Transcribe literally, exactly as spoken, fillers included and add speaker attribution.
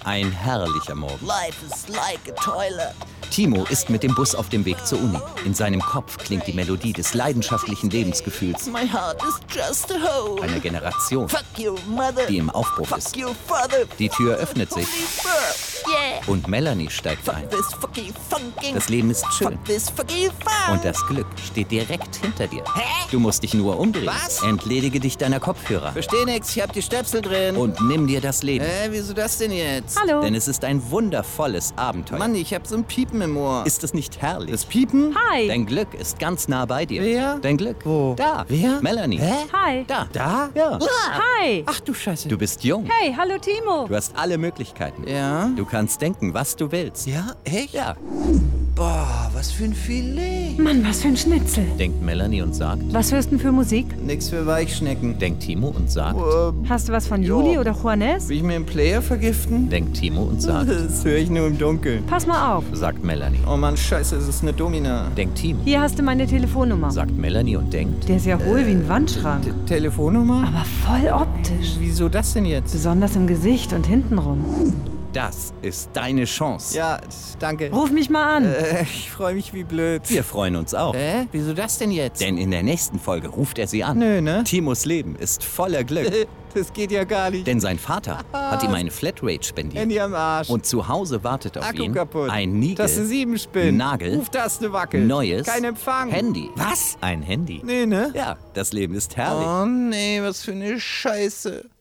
Speaker 1: Ein herrlicher Morgen.
Speaker 2: Life is like a toilet.
Speaker 1: Timo ist mit dem Bus auf dem Weg zur Uni. In seinem Kopf klingt die Melodie des leidenschaftlichen Lebensgefühls
Speaker 2: My heart is just a hole.
Speaker 1: einer Generation,
Speaker 2: Fuck your mother.
Speaker 1: die im Aufbruch
Speaker 2: Fuck
Speaker 1: ist.
Speaker 2: your father.
Speaker 1: Die Tür öffnet sich
Speaker 2: Yeah.
Speaker 1: und Melanie steigt ein.
Speaker 2: Fuck this fucking funking.
Speaker 1: Das Leben ist schön
Speaker 2: Fuck this fucking fun.
Speaker 1: und das Glück steht direkt hinter dir.
Speaker 2: Hä?
Speaker 1: Du musst dich nur umdrehen.
Speaker 2: Was?
Speaker 1: Entledige dich deiner Kopfhörer
Speaker 2: Versteh nix, ich hab die Stöpsel drin.
Speaker 1: und nimm dir das Leben.
Speaker 2: Hä, wieso das denn jetzt?
Speaker 3: Hallo.
Speaker 1: Denn es ist ein wundervolles Abenteuer.
Speaker 2: Mann, ich hab so ein Piepen im Ohr.
Speaker 1: Ist es nicht herrlich?
Speaker 2: das Piepen?
Speaker 3: Hi.
Speaker 1: Dein Glück ist ganz nah bei dir.
Speaker 2: Wer?
Speaker 1: Dein Glück.
Speaker 2: Wo?
Speaker 1: Da.
Speaker 2: Wer?
Speaker 1: Melanie.
Speaker 2: Hä?
Speaker 3: Hi.
Speaker 1: Da.
Speaker 2: Da?
Speaker 1: Ja.
Speaker 3: Hi.
Speaker 2: Ach du Scheiße.
Speaker 1: Du bist jung.
Speaker 3: Hey, hallo Timo.
Speaker 1: Du hast alle Möglichkeiten.
Speaker 2: Ja?
Speaker 1: Du kannst denken, was du willst.
Speaker 2: Ja, echt?
Speaker 1: Ja,
Speaker 2: Boah, was für ein Filet.
Speaker 3: Mann, was für ein Schnitzel.
Speaker 1: denkt Melanie und sagt.
Speaker 3: Was hörst du denn für Musik?
Speaker 2: Nix für Weichschnecken.
Speaker 1: Denkt Timo und sagt.
Speaker 2: Ähm,
Speaker 3: Hast du was von
Speaker 2: Jo.
Speaker 3: Juli oder Juanes?
Speaker 2: will ich mir einen Player vergiften?
Speaker 1: Denkt Timo und sagt.
Speaker 2: Das höre ich nur im Dunkeln.
Speaker 3: Pass mal auf.
Speaker 1: Sagt Melanie.
Speaker 2: Oh Mann, scheiße, es ist eine Domina.
Speaker 1: Denkt Timo.
Speaker 3: Hier hast du meine Telefonnummer.
Speaker 1: Sagt Melanie und denkt.
Speaker 3: Der ist ja hohl wie ein Wandschrank.
Speaker 2: T Telefonnummer?
Speaker 3: Aber voll optisch.
Speaker 2: Wieso das denn jetzt?
Speaker 3: Besonders im Gesicht und hintenrum.
Speaker 1: Das ist deine Chance.
Speaker 2: Ja, danke.
Speaker 3: Ruf mich mal an.
Speaker 2: Äh, ich freue mich wie blöd.
Speaker 1: Wir freuen uns auch.
Speaker 2: Hä? Wieso das denn jetzt?
Speaker 1: Denn in der nächsten Folge ruft er sie an.
Speaker 2: Nö, ne?
Speaker 1: Timos Leben ist voller Glück.
Speaker 2: Das geht ja gar nicht.
Speaker 1: Denn sein Vater hat ihm eine Flatrate spendiert.
Speaker 2: Handy am Arsch.
Speaker 1: Und zu Hause wartet auf
Speaker 2: Akku
Speaker 1: ihn
Speaker 2: kaputt.
Speaker 1: ein Nigel,
Speaker 2: Das ist sieben Spin.
Speaker 1: Nagel,
Speaker 2: Ruftaste wackelt.
Speaker 1: neues
Speaker 2: Kein Empfang.
Speaker 1: Handy.
Speaker 2: Was?
Speaker 1: Ein Handy.
Speaker 2: Nee, ne?
Speaker 1: Ja, das Leben ist herrlich.
Speaker 2: Oh nee, was für eine Scheiße.